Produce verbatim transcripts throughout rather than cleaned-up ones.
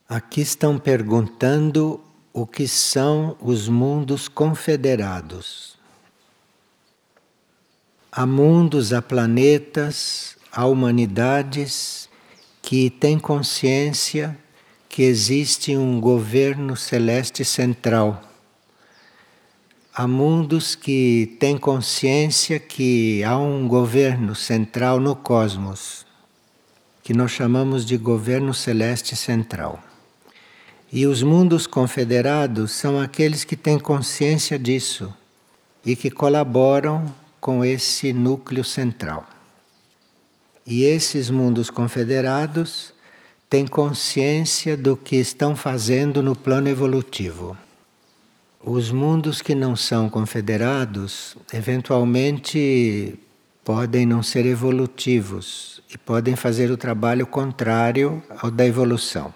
Aqui estão perguntando o que são os mundos confederados. Há mundos, há planetas, há humanidades que têm consciência que existe um governo celeste central. Há mundos que têm consciência que há um governo central no cosmos, que nós chamamos de governo celeste central. E os mundos confederados são aqueles que têm consciência disso e que colaboram com esse núcleo central. E esses mundos confederados têm consciência do que estão fazendo no plano evolutivo. Os mundos que não são confederados, eventualmente podem não ser evolutivos e podem fazer o trabalho contrário ao da evolução.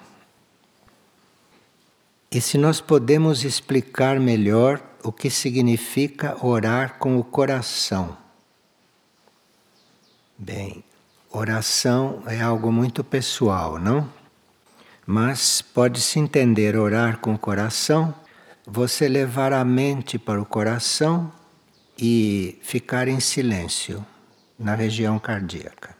E se nós podemos explicar melhor o que significa orar com o coração? Bem, oração é algo muito pessoal, não? Mas pode-se entender orar com o coração, você levar a mente para o coração e ficar em silêncio na região cardíaca.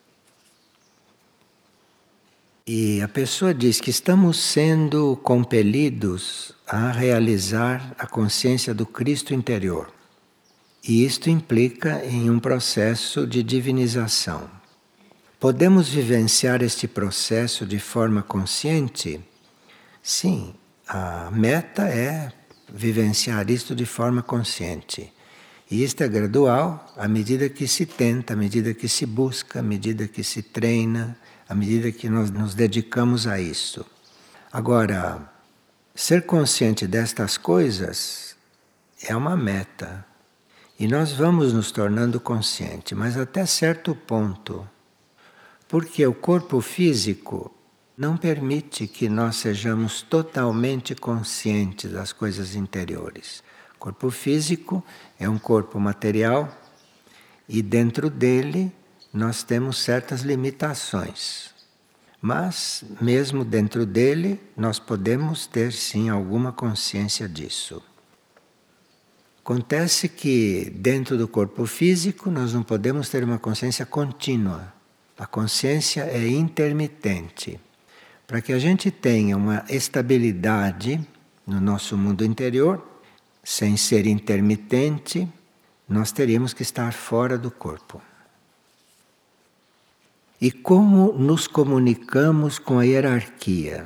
E a pessoa diz que estamos sendo compelidos a realizar a consciência do Cristo interior. E isto implica em um processo de divinização. Podemos vivenciar este processo de forma consciente? Sim, a meta é vivenciar isto de forma consciente. E isto é gradual, à medida que se tenta, à medida que se busca, à medida que se treina, à medida que nós nos dedicamos a isso. Agora, ser consciente destas coisas é uma meta. E nós vamos nos tornando conscientes, mas até certo ponto. Porque o corpo físico não permite que nós sejamos totalmente conscientes das coisas interiores. O corpo físico é um corpo material e dentro dele nós temos certas limitações. Mas, mesmo dentro dele, nós podemos ter sim alguma consciência disso. Acontece que dentro do corpo físico nós não podemos ter uma consciência contínua. A consciência é intermitente. Para que a gente tenha uma estabilidade no nosso mundo interior, sem ser intermitente, nós teríamos que estar fora do corpo. E como nos comunicamos com a hierarquia?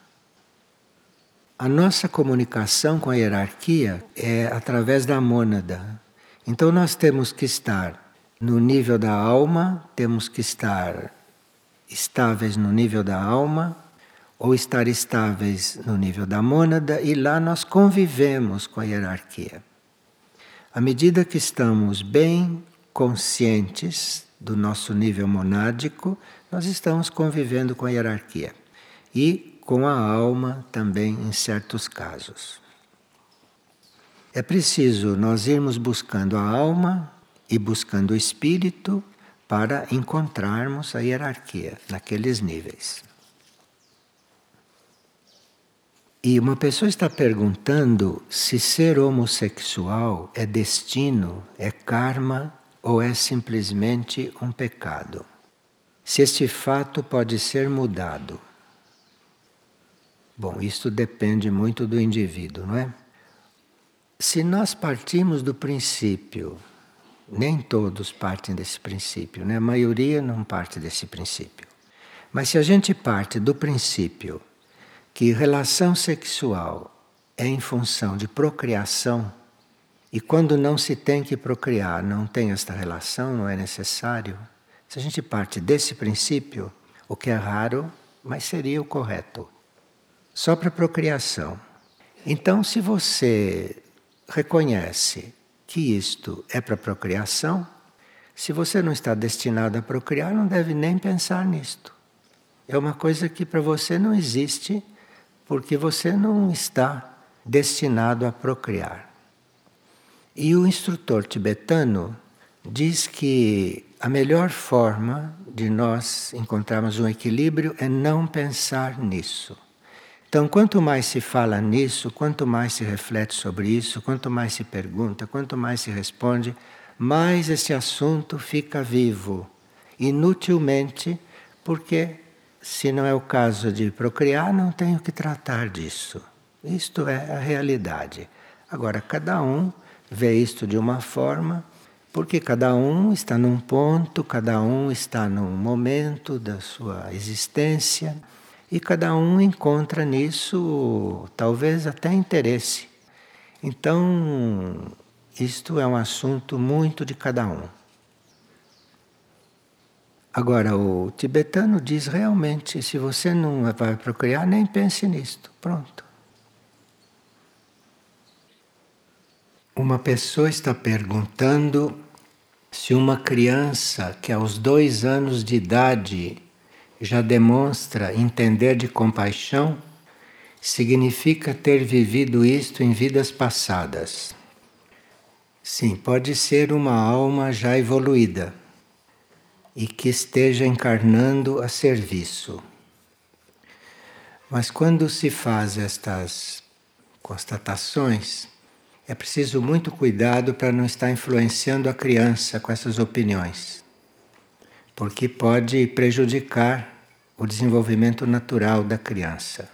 A nossa comunicação com a hierarquia é através da mônada. Então nós temos que estar no nível da alma, temos que estar estáveis no nível da alma, ou estar estáveis no nível da mônada, e lá nós convivemos com a hierarquia. À medida que estamos bem conscientes do nosso nível monádico, nós estamos convivendo com a hierarquia. E com a alma também em certos casos. É preciso nós irmos buscando a alma e buscando o espírito para encontrarmos a hierarquia naqueles níveis. E uma pessoa está perguntando se ser homossexual é destino, é karma ou é simplesmente um pecado. Se este fato pode ser mudado. Bom, isto depende muito do indivíduo, não é? Se nós partimos do princípio, nem todos partem desse princípio, né? A maioria não parte desse princípio. Mas se a gente parte do princípio que relação sexual é em função de procriação, e quando não se tem que procriar, não tem esta relação, não é necessário. Se a gente parte desse princípio, o que é raro, mas seria o correto. Só para procriação. Então, se você reconhece que isto é para procriação, se você não está destinado a procriar, não deve nem pensar nisto. É uma coisa que para você não existe, porque você não está destinado a procriar. E o instrutor tibetano diz que a melhor forma de nós encontrarmos um equilíbrio é não pensar nisso. Então, quanto mais se fala nisso, quanto mais se reflete sobre isso, quanto mais se pergunta, quanto mais se responde, mais esse assunto fica vivo, inutilmente, porque se não é o caso de procriar, não tenho que tratar disso. Isto é a realidade. Agora, cada um vê isto de uma forma, porque cada um está num ponto, cada um está num momento da sua existência, e cada um encontra nisso talvez até interesse. Então, isto é um assunto muito de cada um. Agora, o tibetano diz realmente, se você não vai procriar, nem pense nisto. Pronto. Uma pessoa está perguntando se uma criança que aos dois anos de idade já demonstra entender de compaixão, significa ter vivido isto em vidas passadas. Sim, pode ser uma alma já evoluída e que esteja encarnando a serviço. Mas quando se faz estas constatações, é preciso muito cuidado para não estar influenciando a criança com essas opiniões, porque pode prejudicar o desenvolvimento natural da criança.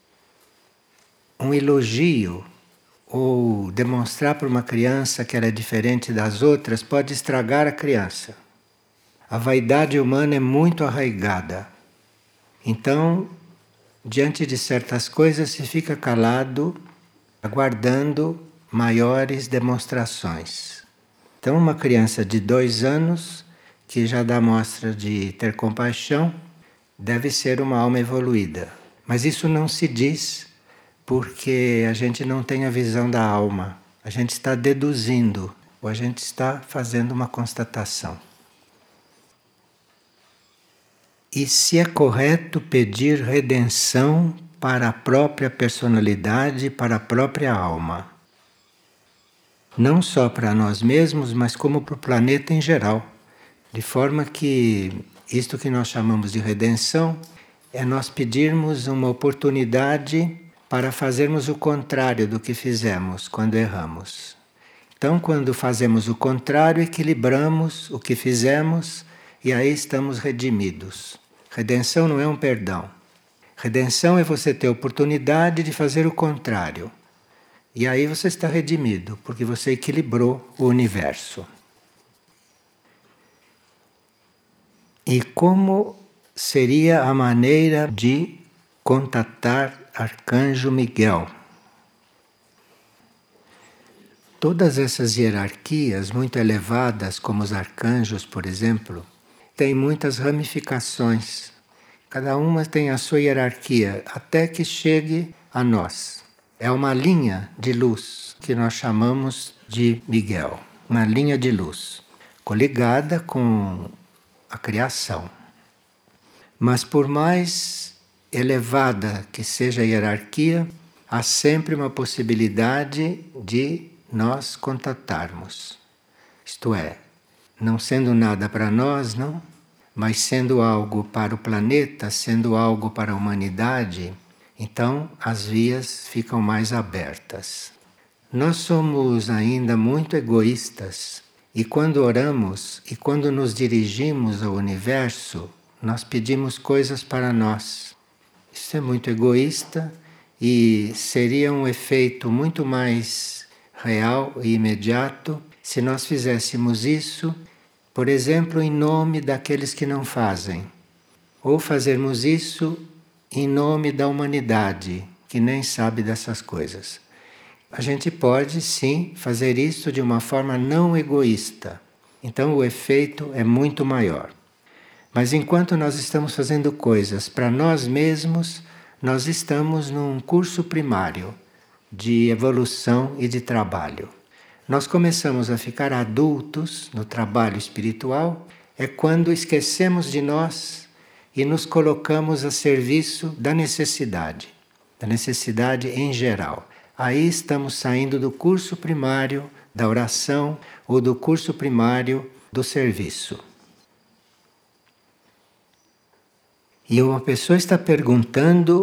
Um elogio ou demonstrar para uma criança que ela é diferente das outras pode estragar a criança. A vaidade humana é muito arraigada. Então, diante de certas coisas, se fica calado, aguardando maiores demonstrações. Então, uma criança de dois anos, que já dá mostra de ter compaixão, deve ser uma alma evoluída. Mas isso não se diz porque a gente não tem a visão da alma. A gente está deduzindo, ou a gente está fazendo uma constatação. E se é correto pedir redenção para a própria personalidade, para a própria alma? Não só para nós mesmos, mas como para o planeta em geral. De forma que isto que nós chamamos de redenção é nós pedirmos uma oportunidade para fazermos o contrário do que fizemos quando erramos. Então, quando fazemos o contrário, equilibramos o que fizemos e aí estamos redimidos. Redenção não é um perdão. Redenção é você ter a oportunidade de fazer o contrário. E aí você está redimido, porque você equilibrou o universo. E como seria a maneira de contatar Arcanjo Miguel? Todas essas hierarquias muito elevadas, como os arcanjos, por exemplo, têm muitas ramificações. Cada uma tem a sua hierarquia, até que chegue a nós. É uma linha de luz que nós chamamos de Miguel, uma linha de luz, coligada com a criação. Mas por mais elevada que seja a hierarquia, há sempre uma possibilidade de nós contatarmos. Isto é, não sendo nada para nós, não, mas sendo algo para o planeta, sendo algo para a humanidade, então as vias ficam mais abertas. Nós somos ainda muito egoístas e quando oramos e quando nos dirigimos ao universo, nós pedimos coisas para nós. Isso é muito egoísta e seria um efeito muito mais real e imediato se nós fizéssemos isso, por exemplo, em nome daqueles que não fazem, ou fazermos isso em nome da humanidade, que nem sabe dessas coisas. A gente pode, sim, fazer isso de uma forma não egoísta. Então o efeito é muito maior. Mas enquanto nós estamos fazendo coisas para nós mesmos, nós estamos num curso primário de evolução e de trabalho. Nós começamos a ficar adultos no trabalho espiritual é quando esquecemos de nós e nos colocamos a serviço da necessidade, da necessidade em geral. Aí estamos saindo do curso primário da oração ou do curso primário do serviço. E uma pessoa está perguntando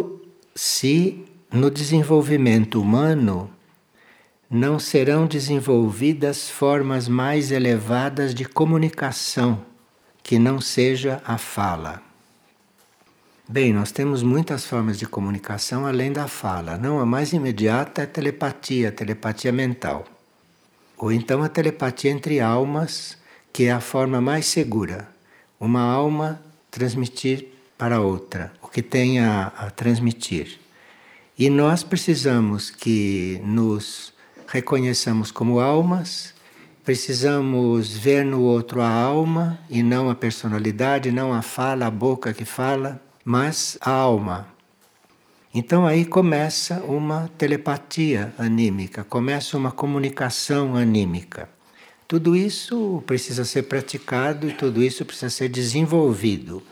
se no desenvolvimento humano não serão desenvolvidas formas mais elevadas de comunicação, que não seja a fala. Bem, nós temos muitas formas de comunicação além da fala. Não, a mais imediata é a telepatia, a telepatia mental. Ou então a telepatia entre almas, que é a forma mais segura. Uma alma transmitir para outra, o que tem a, a transmitir. E nós precisamos que nos reconheçamos como almas, precisamos ver no outro a alma e não a personalidade, não a fala, a boca que fala, mas a alma. Então aí começa uma telepatia anímica, começa uma comunicação anímica. Tudo isso precisa ser praticado e tudo isso precisa ser desenvolvido.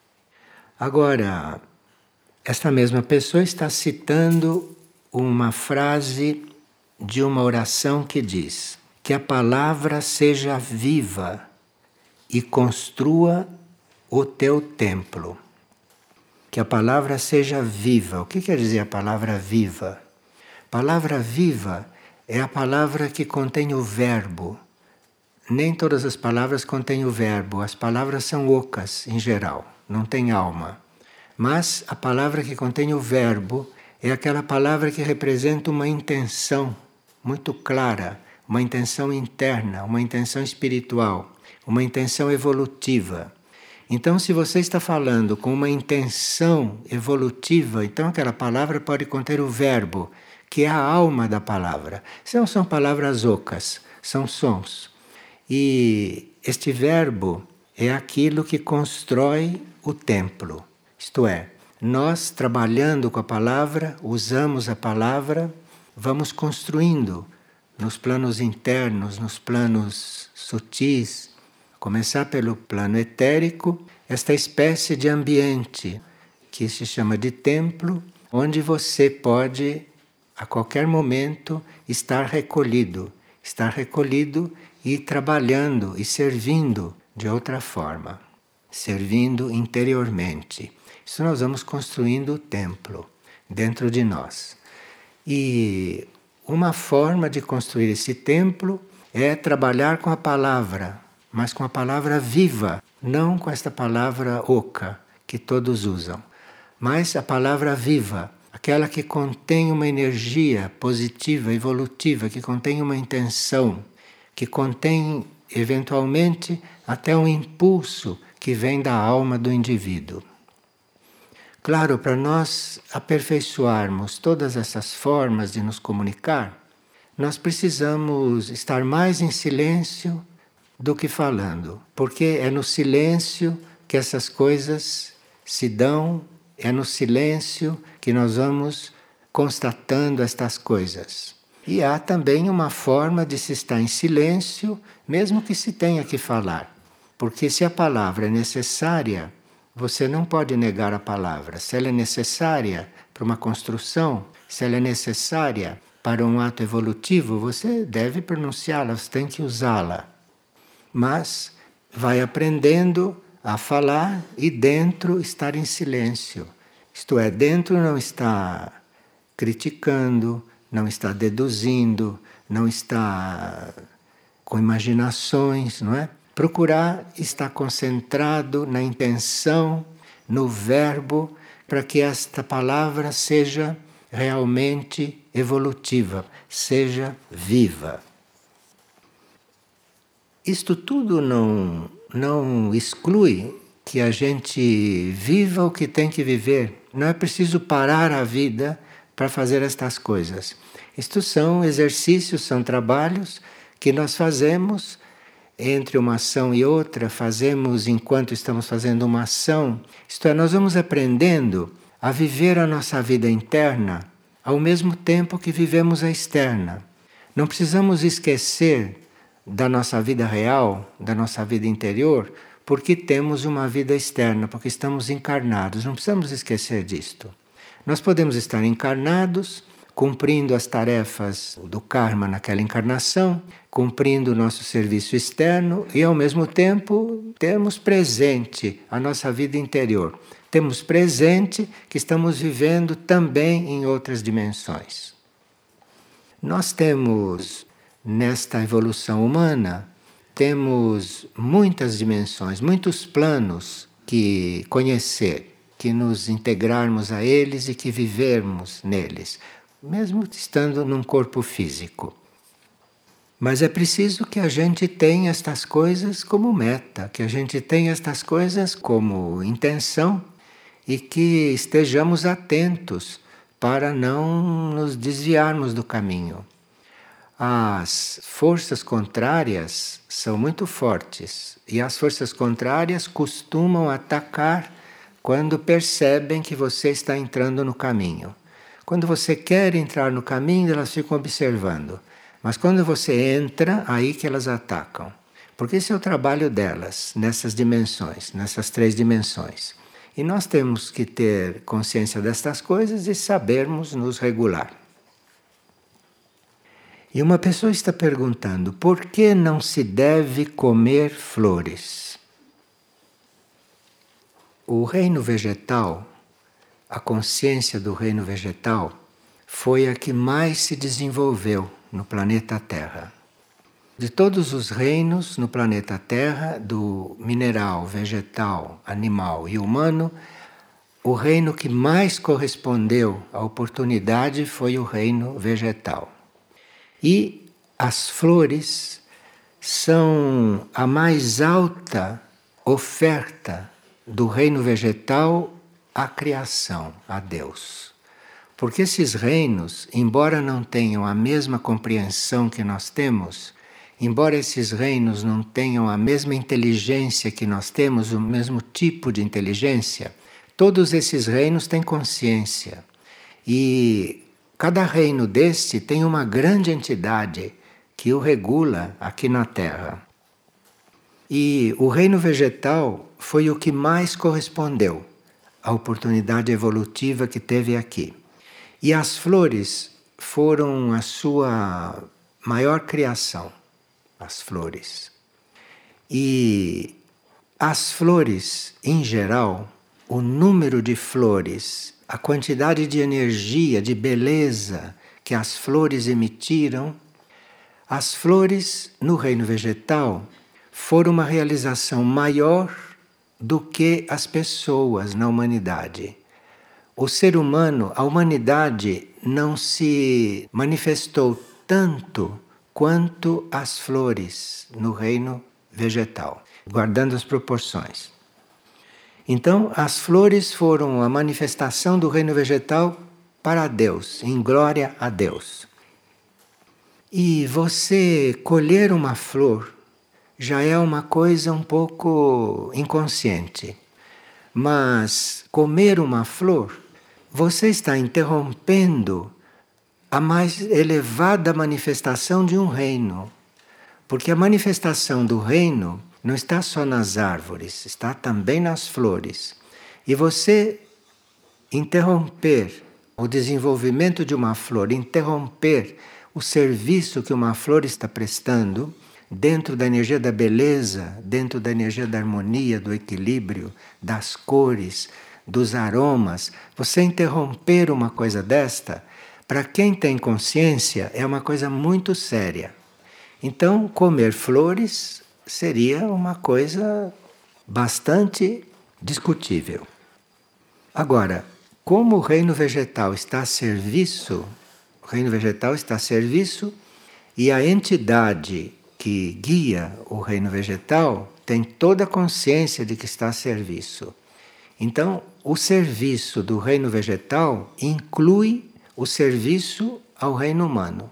Agora, esta mesma pessoa está citando uma frase de uma oração que diz: que a palavra seja viva e construa o teu templo. Que a palavra seja viva. O que quer dizer a palavra viva? Palavra viva é a palavra que contém o verbo. Nem todas as palavras contêm o verbo. As palavras são ocas, em geral, não tem alma. Mas a palavra que contém o verbo é aquela palavra que representa uma intenção muito clara, uma intenção interna, uma intenção espiritual, uma intenção evolutiva. Então, se você está falando com uma intenção evolutiva, então aquela palavra pode conter o verbo, que é a alma da palavra. Não são palavras ocas, são sons. E este verbo é aquilo que constrói o templo. Isto é, nós trabalhando com a palavra, usamos a palavra, vamos construindo nos planos internos, nos planos sutis, começar pelo plano etérico, esta espécie de ambiente que se chama de templo, onde você pode, a qualquer momento, estar recolhido, estar recolhido e trabalhando e servindo de outra forma, servindo interiormente. Isso nós vamos construindo o templo dentro de nós. E uma forma de construir esse templo é trabalhar com a palavra, mas com a palavra viva, não com esta palavra oca que todos usam, mas a palavra viva, aquela que contém uma energia positiva, evolutiva, que contém uma intenção, que contém eventualmente até um impulso que vem da alma do indivíduo. Claro, para nós aperfeiçoarmos todas essas formas de nos comunicar, nós precisamos estar mais em silêncio do que falando, porque é no silêncio que essas coisas se dão, é no silêncio que nós vamos constatando estas coisas. E há também uma forma de se estar em silêncio, mesmo que se tenha que falar, porque se a palavra é necessária, você não pode negar a palavra. Se ela é necessária para uma construção, se ela é necessária para um ato evolutivo, você deve pronunciá-la, você tem que usá-la. Mas vai aprendendo a falar e dentro estar em silêncio. Isto é, dentro não está criticando, não está deduzindo, não está com imaginações, não é? Procurar estar concentrado na intenção, no verbo, para que esta palavra seja realmente evolutiva, seja viva. Isto tudo não, não exclui que a gente viva o que tem que viver. Não é preciso parar a vida para fazer estas coisas. Isto são exercícios, são trabalhos que nós fazemos entre uma ação e outra, fazemos enquanto estamos fazendo uma ação. Isto é, nós vamos aprendendo a viver a nossa vida interna ao mesmo tempo que vivemos a externa. Não precisamos esquecer da nossa vida real, da nossa vida interior, porque temos uma vida externa, porque estamos encarnados. Não precisamos esquecer disto. Nós podemos estar encarnados, cumprindo as tarefas do karma naquela encarnação, cumprindo o nosso serviço externo e, ao mesmo tempo, termos presente a nossa vida interior, temos presente que estamos vivendo também em outras dimensões. Nós temos, nesta evolução humana, temos muitas dimensões, muitos planos que conhecer, que nos integrarmos a eles e que vivermos neles, mesmo estando num corpo físico. Mas é preciso que a gente tenha estas coisas como meta, que a gente tenha estas coisas como intenção e que estejamos atentos para não nos desviarmos do caminho. As forças contrárias são muito fortes e as forças contrárias costumam atacar quando percebem que você está entrando no caminho. Quando você quer entrar no caminho, elas ficam observando. Mas quando você entra, aí que elas atacam. Porque esse é o trabalho delas, nessas dimensões, nessas três dimensões. E nós temos que ter consciência destas coisas e sabermos nos regular. E uma pessoa está perguntando, por que não se deve comer flores? O reino vegetal, a consciência do reino vegetal, foi a que mais se desenvolveu no planeta Terra. De todos os reinos no planeta Terra, do mineral, vegetal, animal e humano, o reino que mais correspondeu à oportunidade foi o reino vegetal. E as flores são a mais alta oferta do reino vegetal à criação, a Deus. Porque esses reinos, embora não tenham a mesma compreensão que nós temos, embora esses reinos não tenham a mesma inteligência que nós temos, o mesmo tipo de inteligência, todos esses reinos têm consciência. E cada reino deste tem uma grande entidade que o regula aqui na Terra. E o reino vegetal foi o que mais correspondeu à oportunidade evolutiva que teve aqui. E as flores foram a sua maior criação, as flores. E as flores, em geral, o número de flores, a quantidade de energia, de beleza que as flores emitiram, as flores no reino vegetal foram uma realização maior do que as pessoas na humanidade. O ser humano, a humanidade não se manifestou tanto quanto as flores no reino vegetal, guardando as proporções. Então, as flores foram a manifestação do reino vegetal para Deus, em glória a Deus. E você colher uma flor já é uma coisa um pouco inconsciente. Mas comer uma flor, você está interrompendo a mais elevada manifestação de um reino. Porque a manifestação do reino não está só nas árvores, está também nas flores. E você interromper o desenvolvimento de uma flor, interromper o serviço que uma flor está prestando, dentro da energia da beleza, dentro da energia da harmonia, do equilíbrio, das cores, dos aromas, você interromper uma coisa desta, para quem tem consciência, é uma coisa muito séria. Então, comer flores seria uma coisa bastante discutível. Agora, como o reino vegetal está a serviço, o reino vegetal está a serviço e a entidade que guia o reino vegetal tem toda a consciência de que está a serviço. Então, o serviço do reino vegetal inclui o serviço ao reino humano.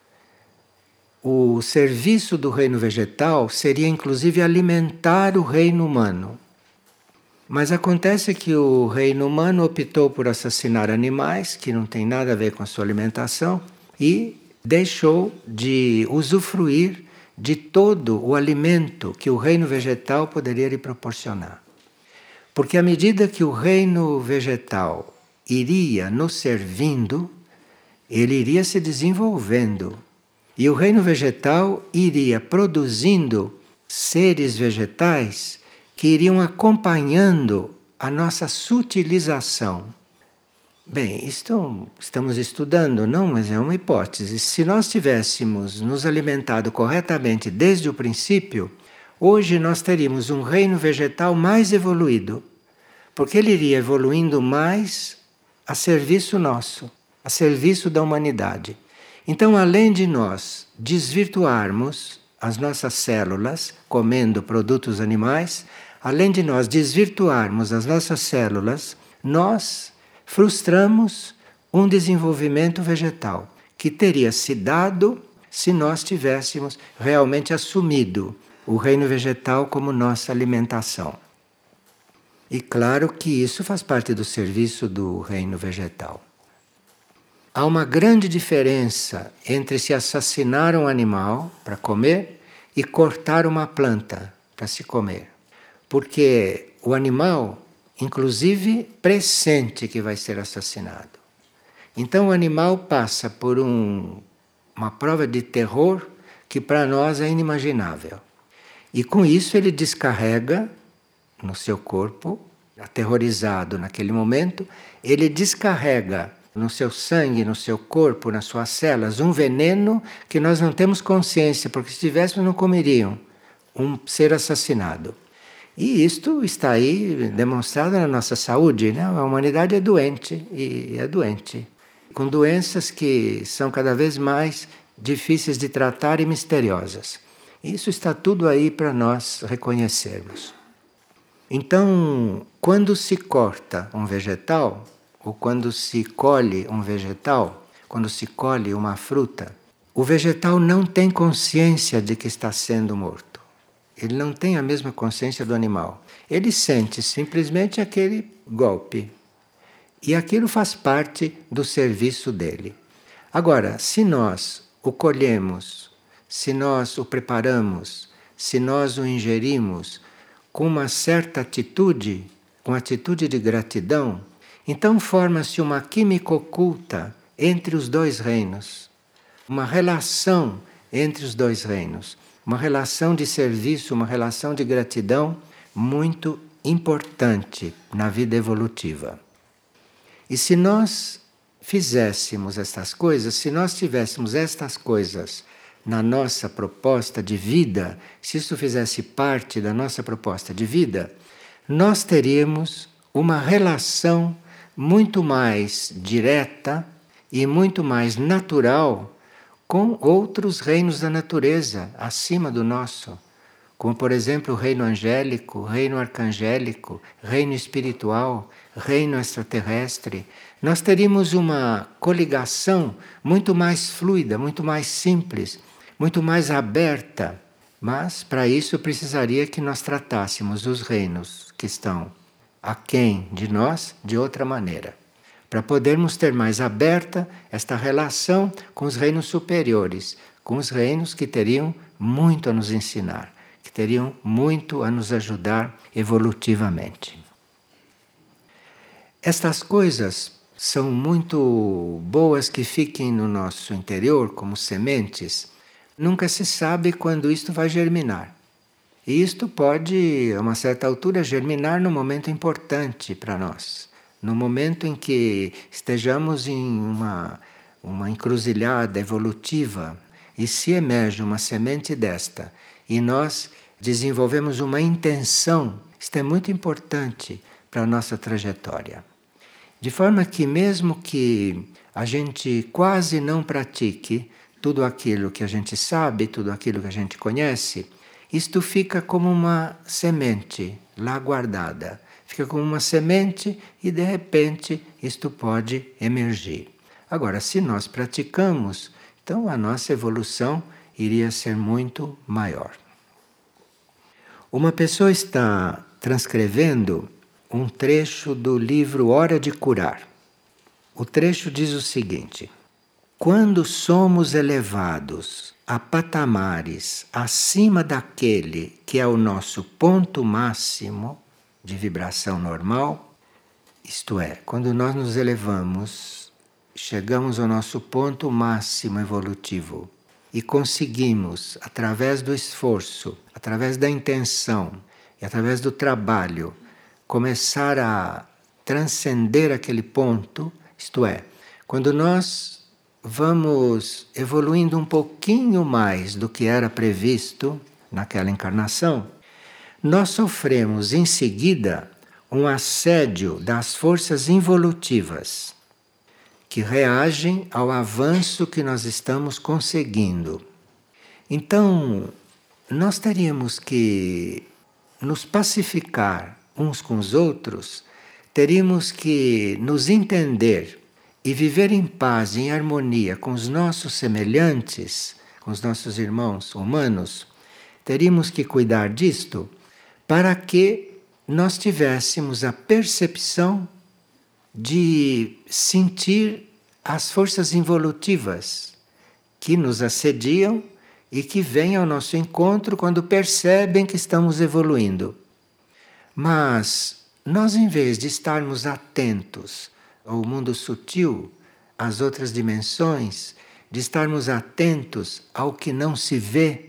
O serviço do reino vegetal seria inclusive alimentar o reino humano. Mas acontece que o reino humano optou por assassinar animais, que não tem nada a ver com a sua alimentação, e deixou de usufruir de todo o alimento que o reino vegetal poderia lhe proporcionar. Porque à medida que o reino vegetal iria nos servindo, ele iria se desenvolvendo. E o reino vegetal iria produzindo seres vegetais que iriam acompanhando a nossa sutilização. Bem, isto estamos estudando, não, mas é uma hipótese. Se nós tivéssemos nos alimentado corretamente desde o princípio, hoje nós teríamos um reino vegetal mais evoluído, porque ele iria evoluindo mais a serviço nosso, a serviço da humanidade. Então, além de nós desvirtuarmos as nossas células, comendo produtos animais, além de nós desvirtuarmos as nossas células, nós frustramos um desenvolvimento vegetal que teria se dado se nós tivéssemos realmente assumido o reino vegetal como nossa alimentação. E claro que isso faz parte do serviço do reino vegetal. Há uma grande diferença entre se assassinar um animal para comer e cortar uma planta para se comer. Porque o animal, inclusive, pressente que vai ser assassinado. Então o animal passa por um, uma prova de terror que para nós é inimaginável. E com isso ele descarrega no seu corpo, aterrorizado naquele momento, ele descarrega no seu sangue, no seu corpo, nas suas células, um veneno que nós não temos consciência, porque se tivéssemos não comeriam um ser assassinado. E isto está aí demonstrado na nossa saúde, né? A humanidade é doente, e é doente, com doenças que são cada vez mais difíceis de tratar e misteriosas. Isso está tudo aí para nós reconhecermos. Então, quando se corta um vegetal, ou quando se colhe um vegetal, quando se colhe uma fruta, o vegetal não tem consciência de que está sendo morto. Ele não tem a mesma consciência do animal. Ele sente simplesmente aquele golpe. E aquilo faz parte do serviço dele. Agora, se nós o colhemos, se nós o preparamos, se nós o ingerimos com uma certa atitude, com atitude de gratidão, então forma-se uma química oculta entre os dois reinos, uma relação entre os dois reinos, uma relação de serviço, uma relação de gratidão muito importante na vida evolutiva. E se nós fizéssemos estas coisas, se nós tivéssemos estas coisas na nossa proposta de vida, se isso fizesse parte da nossa proposta de vida, nós teríamos uma relação muito mais direta e muito mais natural com outros reinos da natureza acima do nosso, como por exemplo o reino angélico, o reino arcangélico, reino espiritual, reino extraterrestre. Nós teríamos uma coligação muito mais fluida, muito mais simples, muito mais aberta, mas para isso precisaria que nós tratássemos os reinos que estão aquém de nós de outra maneira, para podermos ter mais aberta esta relação com os reinos superiores, com os reinos que teriam muito a nos ensinar, que teriam muito a nos ajudar evolutivamente. Estas coisas são muito boas que fiquem no nosso interior como sementes. Nunca se sabe quando isto vai germinar. E isto pode, a uma certa altura, germinar num momento importante para nós. No momento em que estejamos em uma, uma encruzilhada evolutiva e se emerge uma semente desta e nós desenvolvemos uma intenção, isto é muito importante para a nossa trajetória. De forma que mesmo que a gente quase não pratique tudo aquilo que a gente sabe, tudo aquilo que a gente conhece, isto fica como uma semente lá guardada. Fica como uma semente e de repente isto pode emergir. Agora, se nós praticamos, então a nossa evolução iria ser muito maior. Uma pessoa está transcrevendo um trecho do livro Hora de Curar. O trecho diz o seguinte: quando somos elevados a patamares acima daquele que é o nosso ponto máximo de vibração normal, isto é, quando nós nos elevamos, chegamos ao nosso ponto máximo evolutivo e conseguimos, através do esforço, através da intenção e através do trabalho, começar a transcender aquele ponto, isto é, quando nós vamos evoluindo um pouquinho mais do que era previsto naquela encarnação, nós sofremos em seguida um assédio das forças involutivas que reagem ao avanço que nós estamos conseguindo. Então, nós teríamos que nos pacificar uns com os outros, teríamos que nos entender e viver em paz, em harmonia com os nossos semelhantes, com os nossos irmãos humanos, teríamos que cuidar disto para que nós tivéssemos a percepção de sentir as forças involutivas que nos assediam e que vêm ao nosso encontro quando percebem que estamos evoluindo. Mas nós, em vez de estarmos atentos ao mundo sutil, às outras dimensões, de estarmos atentos ao que não se vê,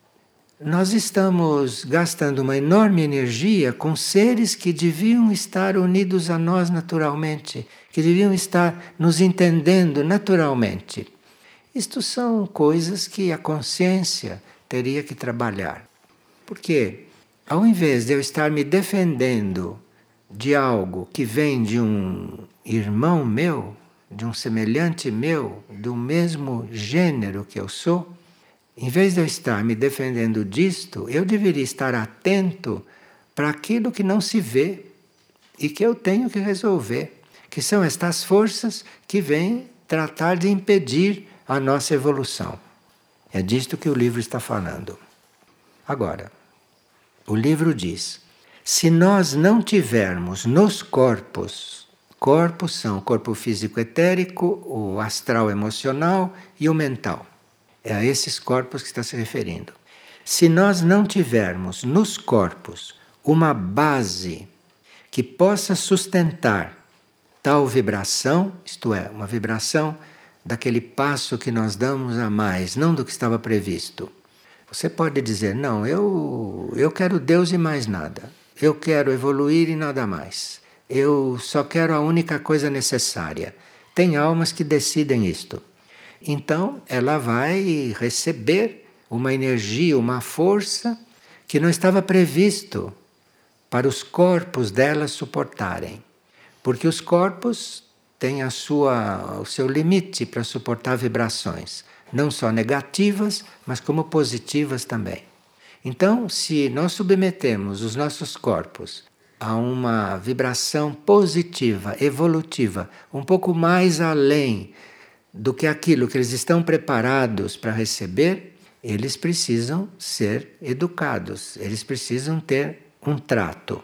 nós estamos gastando uma enorme energia com seres que deviam estar unidos a nós naturalmente, que deviam estar nos entendendo naturalmente. Isto são coisas que a consciência teria que trabalhar. Porque, ao invés de eu estar me defendendo de algo que vem de um irmão meu, de um semelhante meu, do mesmo gênero que eu sou, em vez de eu estar me defendendo disto, eu deveria estar atento para aquilo que não se vê e que eu tenho que resolver, que são estas forças que vêm tratar de impedir a nossa evolução. É disto que o livro está falando. Agora, o livro diz: se nós não tivermos nos corpos, corpos são o corpo físico etérico, o astral emocional e o mental. É a esses corpos que está se referindo. Se nós não tivermos nos corpos uma base que possa sustentar tal vibração, isto é, uma vibração daquele passo que nós damos a mais, não do que estava previsto. Você pode dizer, não, eu, eu quero Deus e mais nada. Eu quero evoluir e nada mais. Eu só quero a única coisa necessária. Tem almas que decidem isto. Então, ela vai receber uma energia, uma força que não estava previsto para os corpos delas suportarem. Porque os corpos têm a sua, o seu limite para suportar vibrações, não só negativas, mas como positivas também. Então, se nós submetemos os nossos corpos a uma vibração positiva, evolutiva, um pouco mais além do que aquilo que eles estão preparados para receber, eles precisam ser educados, eles precisam ter um trato.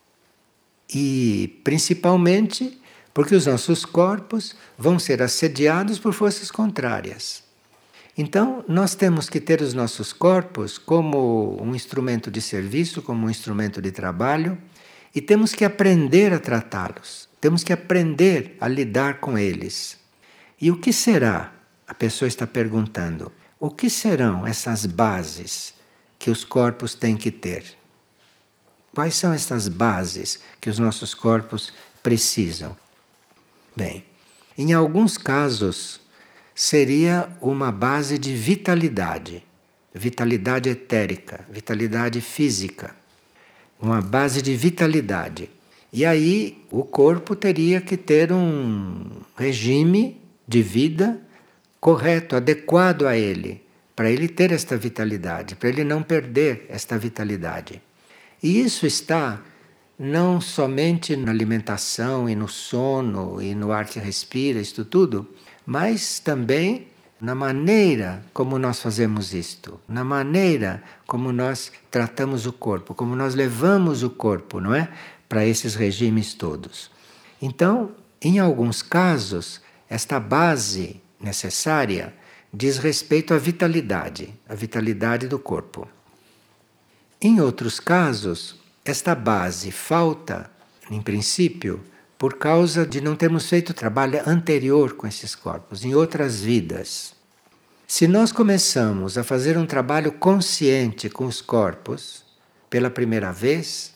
E principalmente porque os nossos corpos vão ser assediados por forças contrárias. Então, nós temos que ter os nossos corpos como um instrumento de serviço, como um instrumento de trabalho, e temos que aprender a tratá-los, temos que aprender a lidar com eles. E o que será? A pessoa está perguntando. O que serão essas bases que os corpos têm que ter? Quais são essas bases que os nossos corpos precisam? Bem, em alguns casos seria uma base de vitalidade, vitalidade etérica, vitalidade física, uma base de vitalidade. E aí o corpo teria que ter um regime de vida correto, adequado a ele, para ele ter esta vitalidade, para ele não perder esta vitalidade. E isso está não somente na alimentação e no sono e no ar que respira, isto tudo, mas também na maneira como nós fazemos isto, na maneira como nós tratamos o corpo, como nós levamos o corpo, não é? Para esses regimes todos. Então, em alguns casos, esta base necessária diz respeito à vitalidade, à vitalidade do corpo. Em outros casos, esta base falta, em princípio, por causa de não termos feito trabalho anterior com esses corpos, em outras vidas. Se nós começamos a fazer um trabalho consciente com os corpos pela primeira vez,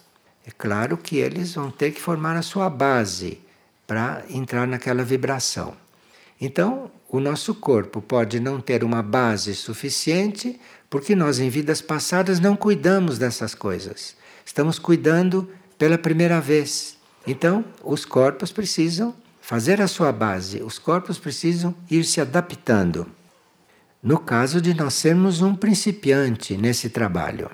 É claro que eles vão ter que formar a sua base para entrar naquela vibração. Então, o nosso corpo pode não ter uma base suficiente, porque nós em vidas passadas não cuidamos dessas coisas. Estamos cuidando pela primeira vez. Então, os corpos precisam fazer a sua base, os corpos precisam ir se adaptando. No caso de nós sermos um principiante nesse trabalho.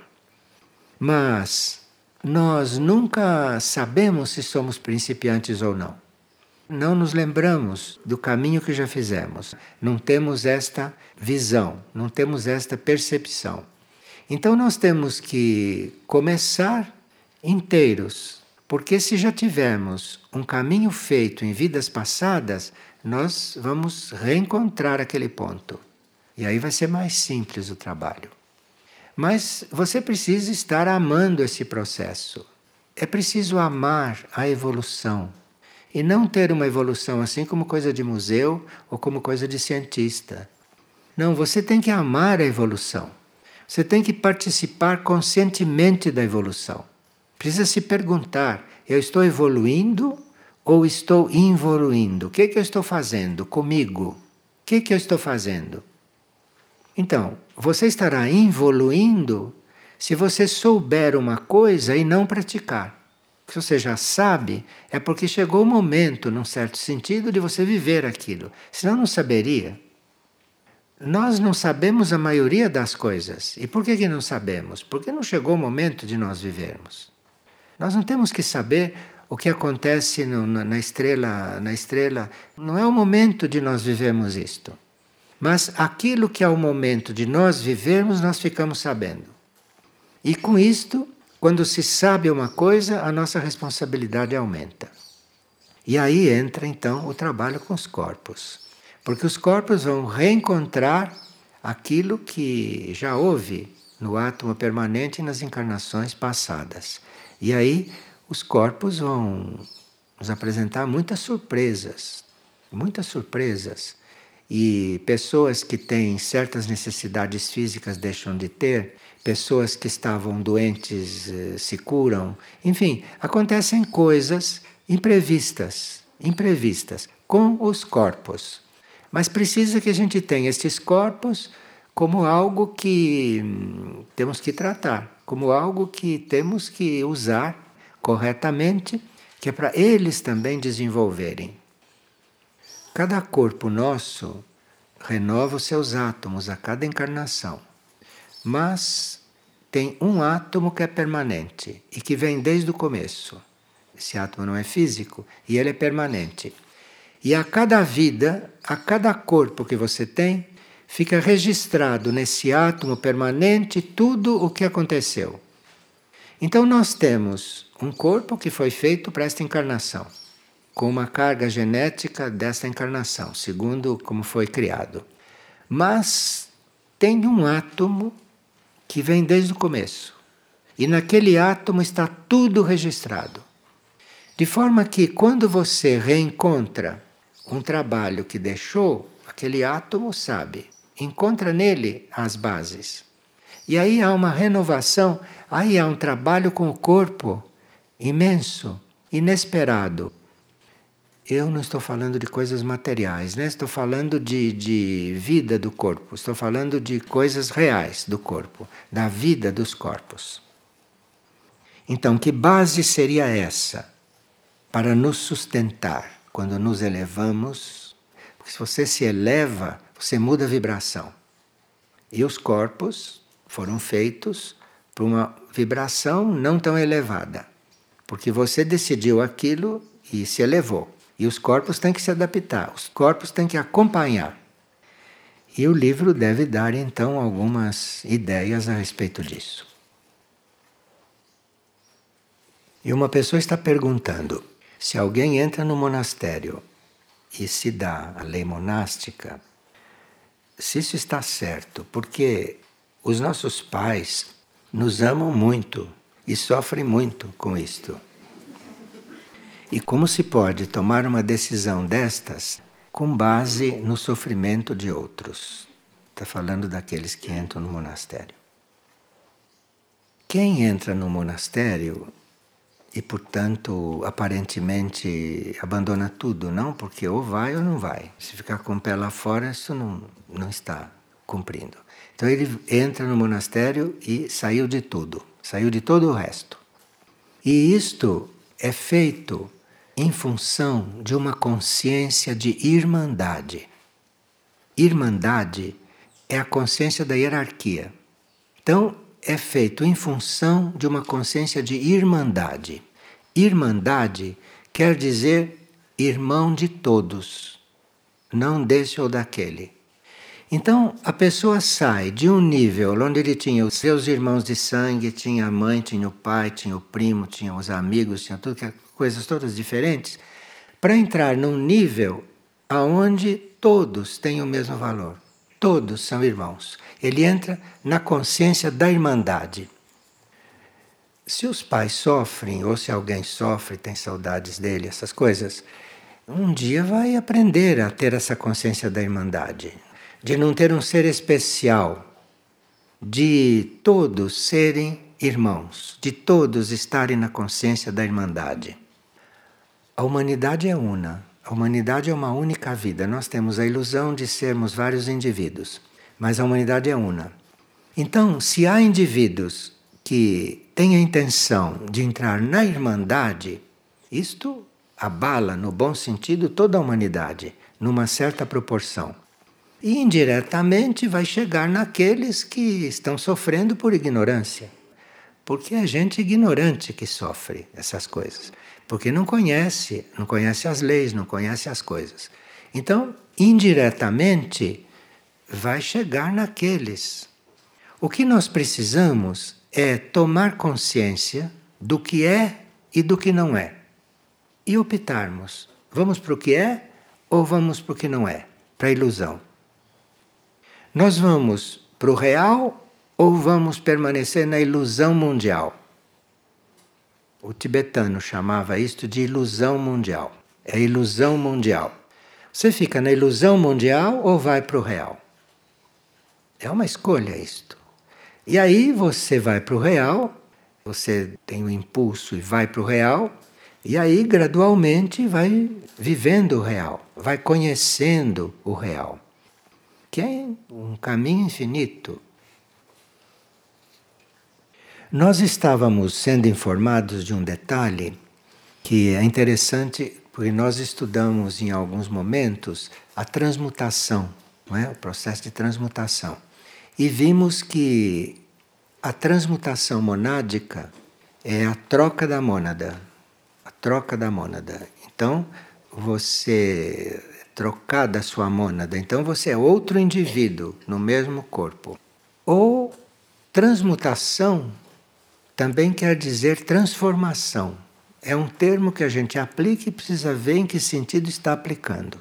Mas nós nunca sabemos se somos principiantes ou não. Não nos lembramos do caminho que já fizemos. Não temos esta visão, não temos esta percepção. Então nós temos que começar inteiros, porque se já tivermos um caminho feito em vidas passadas, nós vamos reencontrar aquele ponto. E aí vai ser mais simples o trabalho. Mas você precisa estar amando esse processo. É preciso amar a evolução. E não ter uma evolução assim como coisa de museu ou como coisa de cientista. Não, você tem que amar a evolução. Você tem que participar conscientemente da evolução. Precisa se perguntar, eu estou evoluindo ou estou involuindo? O que, é que eu estou fazendo comigo? O que, é que eu estou fazendo? Então, você estará evoluindo se você souber uma coisa e não praticar. Se você já sabe, é porque chegou o momento, num certo sentido, de você viver aquilo. Senão não saberia. Nós não sabemos a maioria das coisas. E por que, que não sabemos? Porque não chegou o momento de nós vivermos. Nós não temos que saber o que acontece no, na, na estrela, na estrela. Não é o momento de nós vivermos isto. Mas aquilo que é o momento de nós vivermos, nós ficamos sabendo. E com isto, quando se sabe uma coisa, a nossa responsabilidade aumenta. E aí entra então o trabalho com os corpos. Porque os corpos vão reencontrar aquilo que já houve no átomo permanente e nas encarnações passadas. E aí os corpos vão nos apresentar muitas surpresas, muitas surpresas. E pessoas que têm certas necessidades físicas deixam de ter, pessoas que estavam doentes eh, se curam. Enfim, acontecem coisas imprevistas, imprevistas, com os corpos. Mas precisa que a gente tenha estes corpos como algo que hum, temos que tratar, como algo que temos que usar corretamente, que é para eles também desenvolverem. Cada corpo nosso renova os seus átomos a cada encarnação, mas tem um átomo que é permanente e que vem desde o começo. Esse átomo não é físico e ele é permanente. E a cada vida, a cada corpo que você tem, fica registrado nesse átomo permanente tudo o que aconteceu. Então nós temos um corpo que foi feito para esta encarnação, com uma carga genética desta encarnação, segundo como foi criado. Mas tem um átomo que vem desde o começo. E naquele átomo está tudo registrado. De forma que quando você reencontra um trabalho que deixou, aquele átomo sabe, encontra nele as bases. E aí há uma renovação, aí há um trabalho com o corpo imenso, inesperado. Eu não estou falando de coisas materiais, né? Estou falando de, de vida do corpo, estou falando de coisas reais do corpo, da vida dos corpos. Então, que base seria essa para nos sustentar quando nos elevamos? Porque se você se eleva, você muda a vibração. E os corpos foram feitos por uma vibração não tão elevada, porque você decidiu aquilo e se elevou. E os corpos têm que se adaptar, os corpos têm que acompanhar. E o livro deve dar, então, algumas ideias a respeito disso. E uma pessoa está perguntando, se alguém entra no monastério e se dá a lei monástica, se isso está certo, porque os nossos pais nos amam muito e sofrem muito com isto. E como se pode tomar uma decisão destas com base no sofrimento de outros? Está falando daqueles que entram no monastério. Quem entra no monastério, e, portanto, aparentemente abandona tudo, não? Porque ou vai ou não vai. Se ficar com o pé lá fora, isso não, não está cumprindo. Então ele entra no monastério e saiu de tudo, saiu de todo o resto. E isto é feito em função de uma consciência de irmandade. Irmandade é a consciência da hierarquia. Então, é feito em função de uma consciência de irmandade. Irmandade quer dizer irmão de todos, não desse ou daquele. Então, a pessoa sai de um nível onde ele tinha os seus irmãos de sangue, tinha a mãe, tinha o pai, tinha o primo, tinha os amigos, tinha tudo, coisas todas diferentes, para entrar num nível aonde todos têm o mesmo valor. Todos são irmãos. Ele entra na consciência da irmandade. Se os pais sofrem, ou se alguém sofre, tem saudades dele, essas coisas, um dia vai aprender a ter essa consciência da irmandade. De não ter um ser especial, de todos serem irmãos, de todos estarem na consciência da irmandade. A humanidade é una. A humanidade é uma única vida. Nós temos a ilusão de sermos vários indivíduos, mas a humanidade é una. Então, se há indivíduos que têm a intenção de entrar na irmandade, isto abala, no bom sentido, toda a humanidade, numa certa proporção. E indiretamente vai chegar naqueles que estão sofrendo por ignorância. Porque é gente ignorante que sofre essas coisas. Porque não conhece, não conhece as leis, não conhece as coisas. Então, indiretamente, vai chegar naqueles. O que nós precisamos é tomar consciência do que é e do que não é. E optarmos, vamos para o que é ou vamos para o que não é? Para a ilusão. Nós vamos para o real ou vamos permanecer na ilusão mundial? O tibetano chamava isto de ilusão mundial. É ilusão mundial. Você fica na ilusão mundial ou vai para o real? É uma escolha isto. E aí você vai para o real, você tem o impulso e vai para o real, e aí gradualmente vai vivendo o real, vai conhecendo o real, que é um caminho infinito. Nós estávamos sendo informados de um detalhe que é interessante, porque nós estudamos em alguns momentos a transmutação, não é? O processo de transmutação. E vimos que a transmutação monádica é a troca da mônada. A troca da mônada. Então, você trocar da sua mônada, então você é outro indivíduo no mesmo corpo. Ou transmutação também quer dizer transformação. É um termo que a gente aplica e precisa ver em que sentido está aplicando.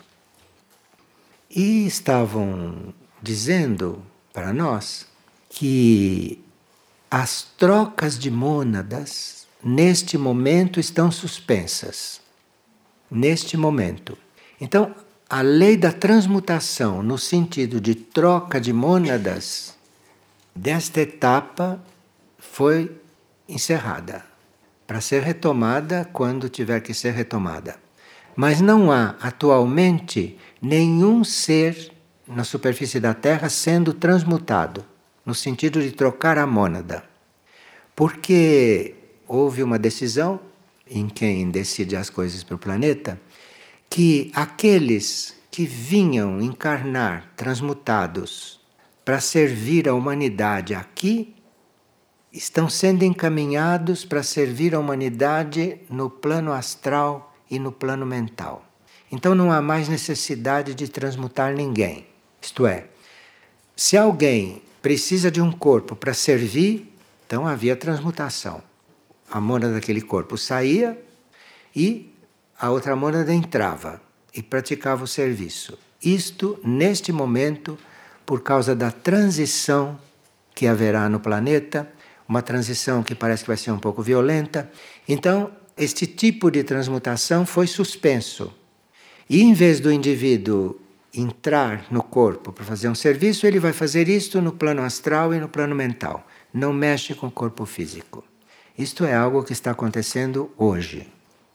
E estavam dizendo para nós que as trocas de mônadas neste momento estão suspensas. Neste momento. Então, a lei da transmutação no sentido de troca de mônadas desta etapa foi encerrada, para ser retomada quando tiver que ser retomada. Mas não há atualmente nenhum ser na superfície da Terra sendo transmutado, no sentido de trocar a mônada. Porque houve uma decisão, em quem decide as coisas para o planeta, que aqueles que vinham encarnar transmutados para servir a humanidade aqui, estão sendo encaminhados para servir a humanidade no plano astral e no plano mental. Então não há mais necessidade de transmutar ninguém. Isto é, se alguém precisa de um corpo para servir, então havia transmutação. A mônada daquele corpo saía e a outra mônada entrava e praticava o serviço. Isto, neste momento, por causa da transição que haverá no planeta, uma transição que parece que vai ser um pouco violenta. Então, este tipo de transmutação foi suspenso. E em vez do indivíduo entrar no corpo para fazer um serviço, ele vai fazer isto no plano astral e no plano mental. Não mexe com o corpo físico. Isto é algo que está acontecendo hoje.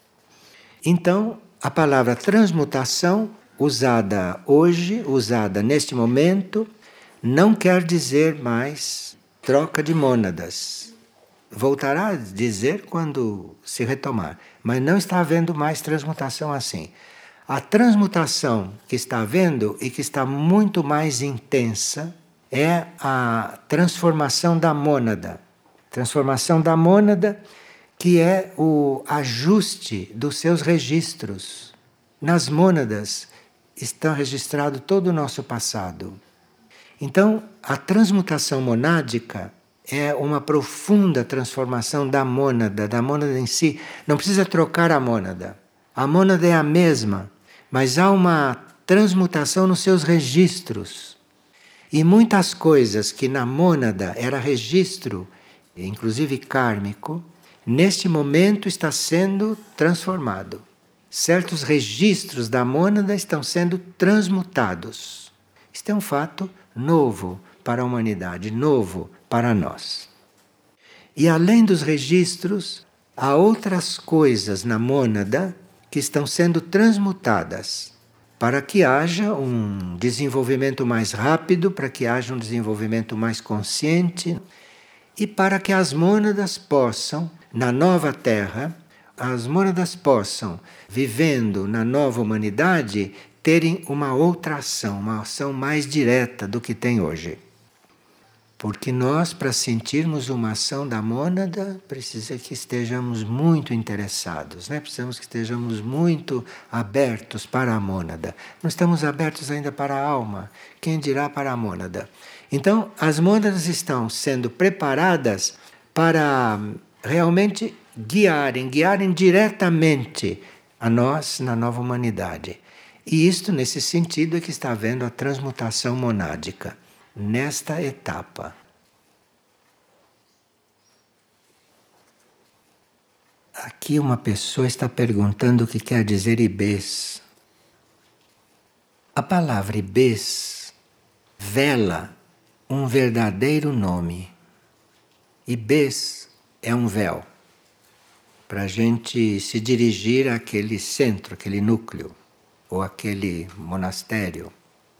Então, a palavra transmutação, usada hoje, usada neste momento, não quer dizer mais troca de mônadas. Voltará a dizer quando se retomar, mas não está havendo mais transmutação assim. A transmutação que está havendo e que está muito mais intensa é a transformação da mônada. Transformação da mônada, que é o ajuste dos seus registros. Nas mônadas está registrado todo o nosso passado. Então, a transmutação monádica é uma profunda transformação da mônada, da mônada em si. Não precisa trocar a mônada. A mônada é a mesma, mas há uma transmutação nos seus registros. E muitas coisas que na mônada era registro, inclusive kármico, neste momento está sendo transformado. Certos registros da mônada estão sendo transmutados. Isto é um fato novo para a humanidade, novo para nós. E além dos registros, há outras coisas na mônada que estão sendo transmutadas para que haja um desenvolvimento mais rápido, para que haja um desenvolvimento mais consciente e para que as mônadas possam, na nova Terra, as mônadas possam, vivendo na nova humanidade, terem uma outra ação, uma ação mais direta do que tem hoje. Porque nós, para sentirmos uma ação da mônada, precisa que estejamos muito interessados, né? Precisamos que estejamos muito abertos para a mônada. Não estamos abertos ainda para a alma, quem dirá para a mônada. Então, as mônadas estão sendo preparadas para realmente guiarem, guiarem diretamente a nós na nova humanidade. E isto, nesse sentido, é que está havendo a transmutação monádica, nesta etapa. Aqui uma pessoa está perguntando o que quer dizer Ibês. A palavra Ibês vela um verdadeiro nome. Ibês é um véu para a gente se dirigir àquele centro, aquele núcleo, ou aquele monastério.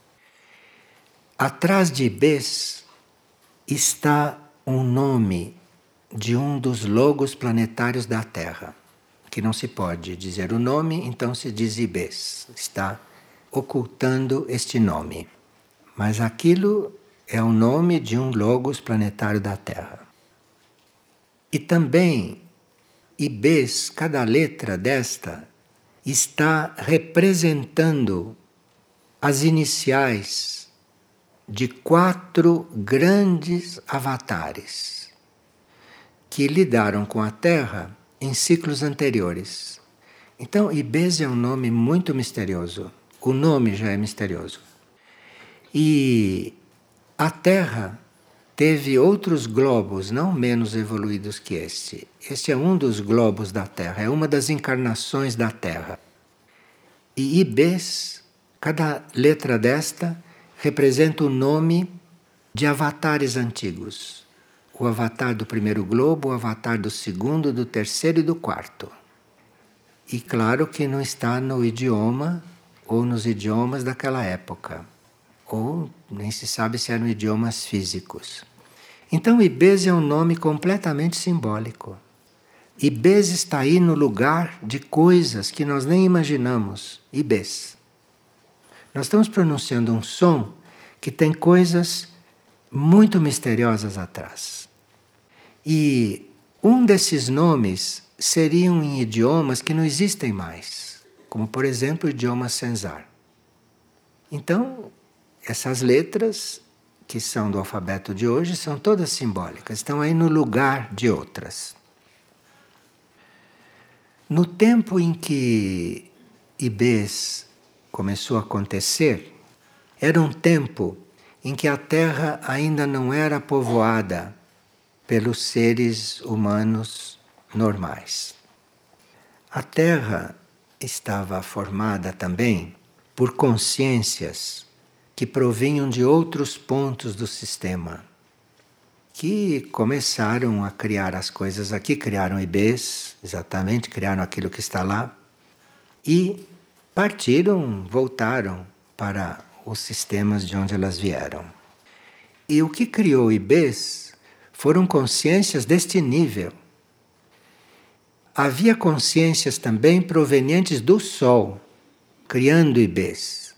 Atrás de Ibês está um nome de um dos logos planetários da Terra, que não se pode dizer o nome, então se diz Ibês. Está ocultando este nome. Mas aquilo é o nome de um logos planetário da Terra. E também, Ibês, cada letra desta, está representando as iniciais de quatro grandes avatares que lidaram com a Terra em ciclos anteriores. Então, Ibês é um nome muito misterioso. O nome já é misterioso. E a Terra teve outros globos não menos evoluídos que este. Este é um dos globos da Terra, é uma das encarnações da Terra. E Ibês, cada letra desta, representa o nome de avatares antigos. O avatar do primeiro globo, o avatar do segundo, do terceiro e do quarto. E claro que não está no idioma ou nos idiomas daquela época. Ou nem se sabe se eram idiomas físicos. Então Ibês é um nome completamente simbólico. Ibês está aí no lugar de coisas que nós nem imaginamos. Ibês. Nós estamos pronunciando um som que tem coisas muito misteriosas atrás. E um desses nomes seriam em idiomas que não existem mais, como por exemplo o idioma Senzar. Então, essas letras, que são do alfabeto de hoje, são todas simbólicas, estão aí no lugar de outras. No tempo em que Ibês começou a acontecer, era um tempo em que a Terra ainda não era povoada pelos seres humanos normais. A Terra estava formada também por consciências que provinham de outros pontos do sistema. que começaram a criar as coisas aqui, criaram I Bs, exatamente, criaram aquilo que está lá, e partiram, voltaram para os sistemas de onde elas vieram. E o que criou I Bs foram consciências deste nível. Havia consciências também provenientes do Sol, criando I Bs.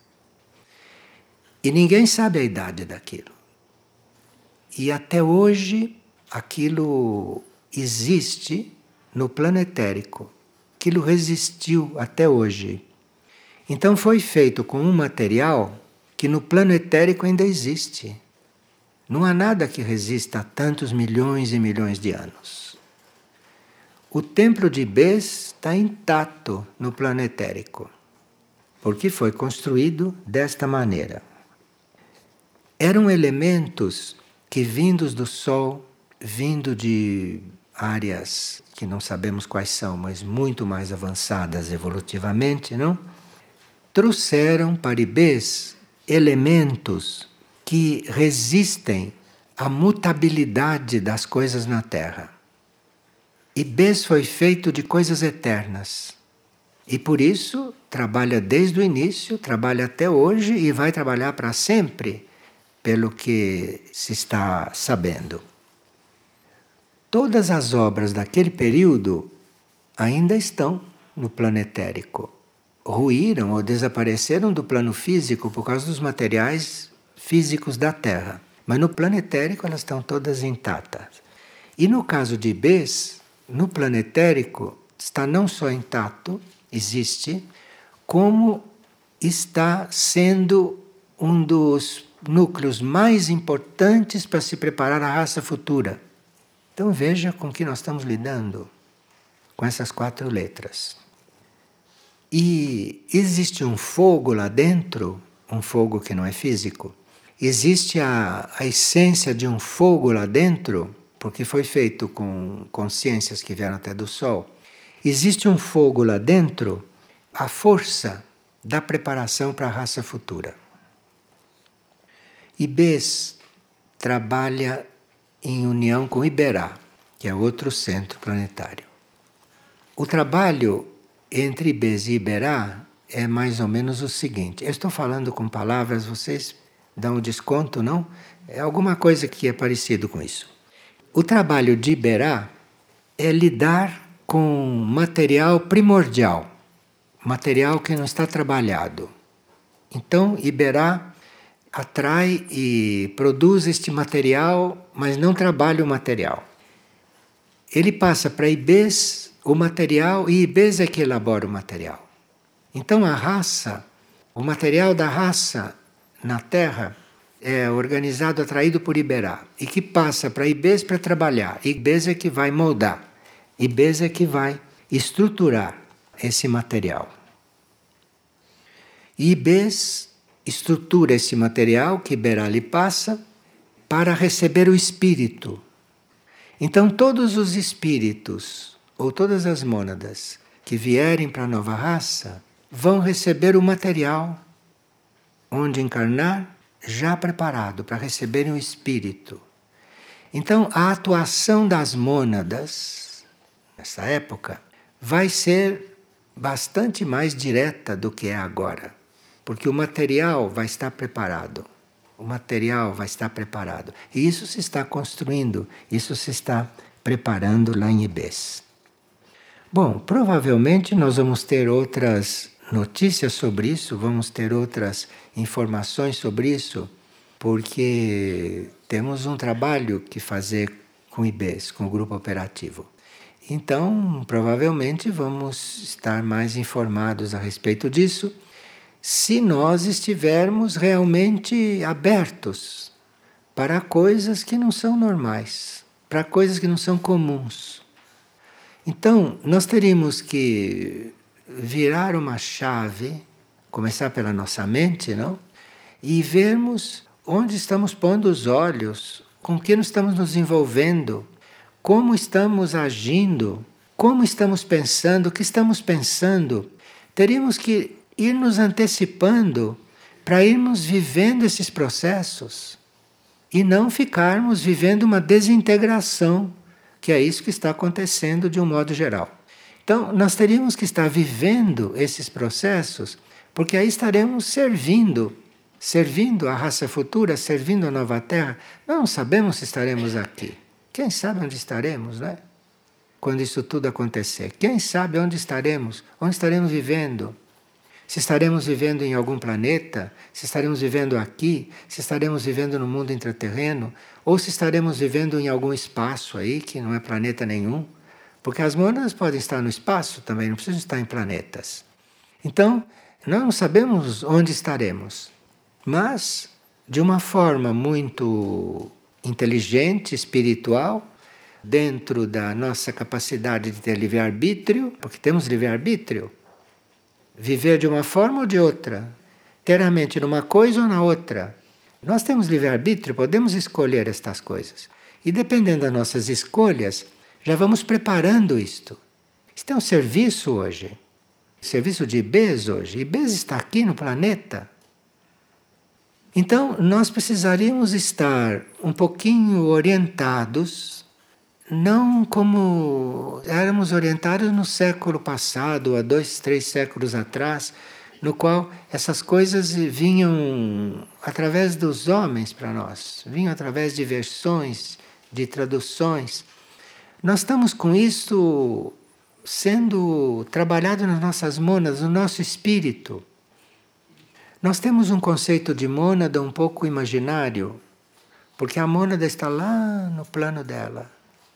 E ninguém sabe a idade daquilo. E até hoje aquilo existe no plano etérico. Aquilo resistiu até hoje. Então foi feito com um material que no plano etérico ainda existe. Não há nada que resista a tantos milhões e milhões de anos. O templo de Bes está intacto no plano etérico, porque foi construído desta maneira. Eram elementos que, vindos do Sol, vindo de áreas que não sabemos quais são, mas muito mais avançadas evolutivamente, não? Trouxeram para I Bs elementos que resistem à mutabilidade das coisas na Terra. I Bs foi feito de coisas eternas. E por isso trabalha desde o início, trabalha até hoje e vai trabalhar para sempre, pelo que se está sabendo. Todas as obras daquele período ainda estão no plano etérico. Ruíram ou desapareceram do plano físico por causa dos materiais físicos da Terra. Mas no plano etérico elas estão todas intactas. E no caso de I Bs, no plano etérico está não só intacto, existe, como está sendo um dos núcleos mais importantes para se preparar a raça futura. Então veja com que nós estamos lidando, com essas quatro letras. E existe um fogo lá dentro, um fogo que não é físico. Existe a, a essência de um fogo lá dentro, porque foi feito com consciências que vieram até do Sol. Existe um fogo lá dentro, a força da preparação para a raça futura. I Bs trabalha em união com Iberá, que é outro centro planetário. O trabalho entre I Bs e Iberá é mais ou menos o seguinte. Eu estou falando com palavras, vocês dão um desconto, não? É alguma coisa que é parecido com isso. O trabalho de Iberá é lidar com material primordial, material que não está trabalhado. Então, Iberá atrai e produz este material, mas não trabalha o material. Ele passa para I Bs o material e I Bs é que elabora o material. Então a raça, o material da raça na Terra é organizado, atraído por Iberá e que passa para I Bs para trabalhar. I Bs é que vai moldar, I Bs é que vai estruturar esse material. E I Bs estrutura esse material que Iberá lhe passa para receber o espírito. Então todos os espíritos, ou todas as mônadas que vierem para a nova raça, vão receber o material onde encarnar já preparado para receberem o espírito. Então a atuação das mônadas, nessa época, vai ser bastante mais direta do que é agora. Porque o material vai estar preparado. O material vai estar preparado. E isso se está construindo, isso se está preparando lá em I Bs. Bom, provavelmente nós vamos ter outras notícias sobre isso, vamos ter outras informações sobre isso, porque temos um trabalho que fazer com I Bs, com o grupo operativo. Então, provavelmente vamos estar mais informados a respeito disso, se nós estivermos realmente abertos para coisas que não são normais, para coisas que não são comuns. Então, nós teríamos que virar uma chave, começar pela nossa mente, não? E vermos onde estamos pondo os olhos, com que nós estamos nos envolvendo, como estamos agindo, como estamos pensando, o que estamos pensando. Teríamos que ir nos antecipando para irmos vivendo esses processos. e não ficarmos vivendo uma desintegração, que é isso que está acontecendo de um modo geral. Então, nós teríamos que estar vivendo esses processos, porque aí estaremos servindo, servindo a raça futura, servindo a nova Terra. Nós não sabemos se estaremos aqui. Quem sabe onde estaremos, né? Quando isso tudo acontecer. Quem sabe onde estaremos, onde estaremos vivendo. Se estaremos vivendo em algum planeta, se estaremos vivendo aqui, se estaremos vivendo no mundo intraterreno, ou se estaremos vivendo em algum espaço aí, que não é planeta nenhum. Porque as mônadas podem estar no espaço também, não precisam estar em planetas. Então, nós não sabemos onde estaremos, mas de uma forma muito inteligente, espiritual, dentro da nossa capacidade de ter livre-arbítrio, porque temos livre-arbítrio, viver de uma forma ou de outra, ter a mente numa coisa ou na outra. Nós temos livre-arbítrio, podemos escolher estas coisas. E dependendo das nossas escolhas, já vamos preparando isto. Isto é um serviço hoje. Serviço de I B E S hoje. I B E S está aqui no planeta. Então, nós precisaríamos estar um pouquinho orientados, não como éramos orientados no século passado, há dois, três séculos atrás, no qual essas coisas vinham através dos homens para nós, vinham através de versões, de traduções. Nós estamos com isso sendo trabalhado nas nossas mônadas, no nosso espírito. Nós temos um conceito de mônada um pouco imaginário, porque a mônada está lá no plano dela.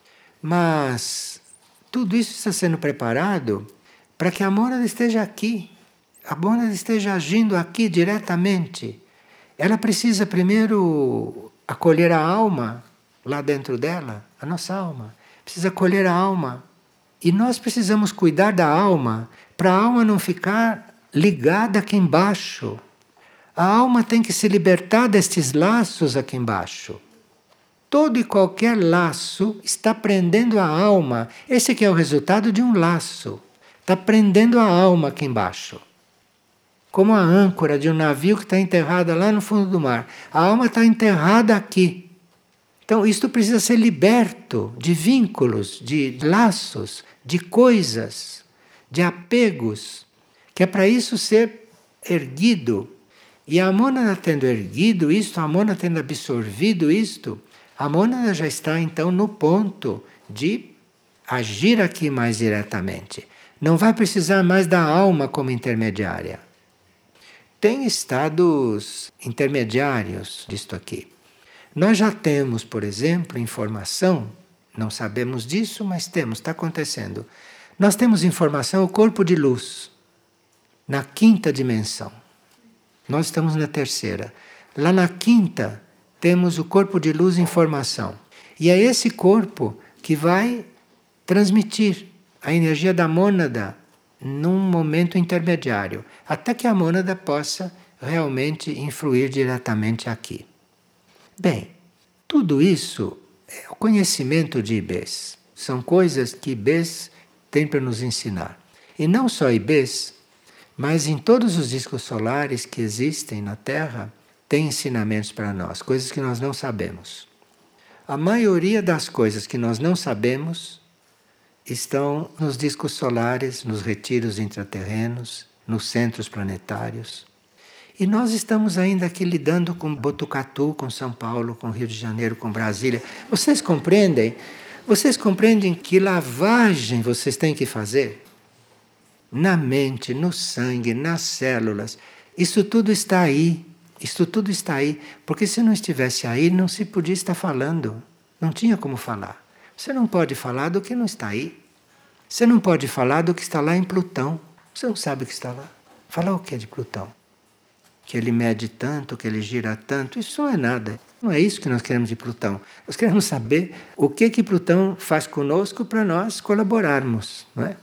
Mas tudo isso está sendo preparado para que a mônada esteja aqui. A mônada esteja agindo aqui diretamente. Ela precisa primeiro acolher a alma lá dentro dela, a nossa alma. Precisa acolher a alma. E nós precisamos cuidar da alma, para a alma não ficar ligada aqui embaixo. A alma tem que se libertar destes laços aqui embaixo. Todo e qualquer laço está prendendo a alma. Esse aqui é o resultado de um laço. Está prendendo a alma aqui embaixo. Como a âncora de um navio que está enterrada lá no fundo do mar. A alma está enterrada aqui. Então, isto precisa ser liberto de vínculos, de laços, de coisas, de apegos, que é para isso ser erguido. E a mônada tendo erguido isto, a mônada tendo absorvido isto, a mônada já está então no ponto de agir aqui mais diretamente. Não vai precisar mais da alma como intermediária. Tem estados intermediários disto aqui. Nós já temos, por exemplo, informação, não sabemos disso, mas temos, está acontecendo. Nós temos informação, o corpo de luz, na quinta dimensão. Nós estamos na terceira. Lá na quinta, temos o corpo de luz informação. E é esse corpo que vai transmitir a energia da mônada num momento intermediário, até que a mônada possa realmente influir diretamente aqui. Bem, tudo isso é o conhecimento de I B E S. São coisas que I B E S tem para nos ensinar. E não só I B E S, mas em todos os discos solares que existem na Terra, tem ensinamentos para nós, coisas que nós não sabemos. A maioria das coisas que nós não sabemos estão nos discos solares, nos retiros intraterrenos, nos centros planetários. E nós estamos ainda aqui lidando com Botucatu, com São Paulo, com Rio de Janeiro, com Brasília. Vocês compreendem? Vocês compreendem que lavagem vocês têm que fazer? Na mente, no sangue, nas células. Isso tudo está aí. Isso tudo está aí. Porque se não estivesse aí, não se podia estar falando. Não tinha como falar. Você não pode falar do que não está aí. Você não pode falar do que está lá em Plutão. Você não sabe o que está lá. Falar o que é de Plutão? Que ele mede tanto, que ele gira tanto, isso não é nada. Não é isso que nós queremos de Plutão. Nós queremos saber o que que Plutão faz conosco para nós colaborarmos, não é?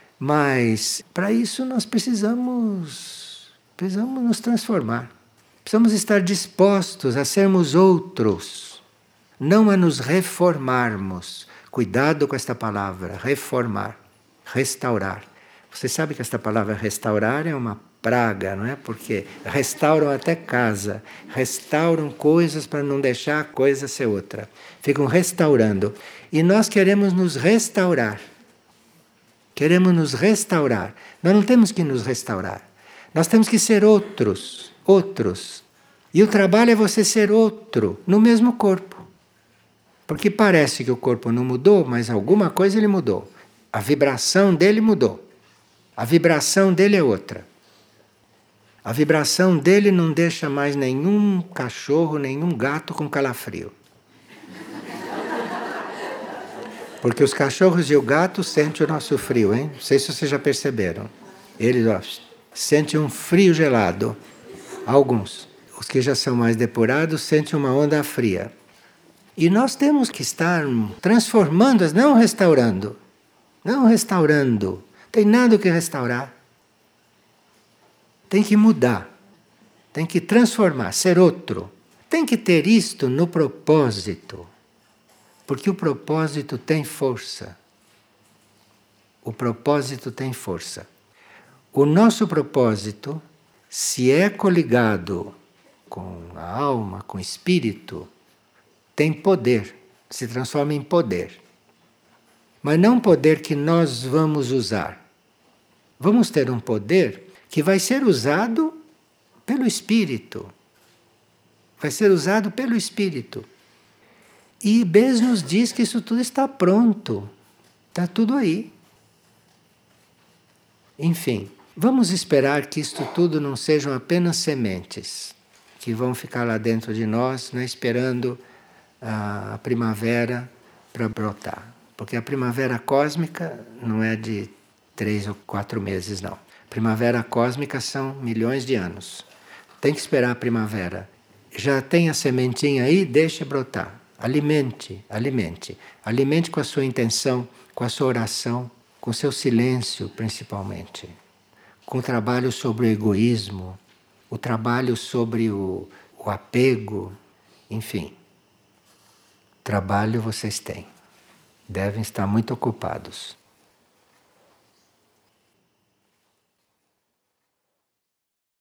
Mas para isso nós precisamos, precisamos nos transformar. Precisamos estar dispostos a sermos outros, não a nos reformarmos. Cuidado com esta palavra, reformar, restaurar. Você sabe que esta palavra restaurar é uma praga, não é? Porque restauram até casa, restauram coisas para não deixar a coisa ser outra. Ficam restaurando. E nós queremos nos restaurar. Queremos nos restaurar. Nós não temos que nos restaurar. Nós temos que ser outros, outros. E o trabalho é você ser outro, no mesmo corpo. Porque parece que o corpo não mudou, mas alguma coisa ele mudou. A vibração dele mudou. A vibração dele é outra. A vibração dele não deixa mais nenhum cachorro, nenhum gato com calafrio. Porque os cachorros e o gato sentem o nosso frio, hein? Não sei se vocês já perceberam. Eles ó, sentem um frio gelado. Alguns. Os que já são mais depurados sentem uma onda fria. E nós temos que estar transformando, não restaurando. Não restaurando. Tem nada o que restaurar. Tem que mudar. Tem que transformar, ser outro. Tem que ter isto no propósito. Porque o propósito tem força. O propósito tem força. O nosso propósito, se é coligado com a alma, com o espírito, tem poder, se transforma em poder. Mas não um poder que nós vamos usar. Vamos ter um poder que vai ser usado pelo espírito. Vai ser usado pelo espírito. E Ibez nos diz que isso tudo está pronto. Está tudo aí. Enfim, vamos esperar que isto tudo não sejam apenas sementes que vão ficar lá dentro de nós, né, esperando a primavera para brotar. Porque a primavera cósmica não é de três ou quatro meses, não. Primavera cósmica são milhões de anos. Tem que esperar a primavera. Já tem a sementinha aí, deixe brotar. Alimente, alimente. Alimente com a sua intenção, com a sua oração, com o seu silêncio, principalmente. Com o trabalho sobre o egoísmo, o trabalho sobre o, o apego, enfim. Trabalho vocês têm. Devem estar muito ocupados.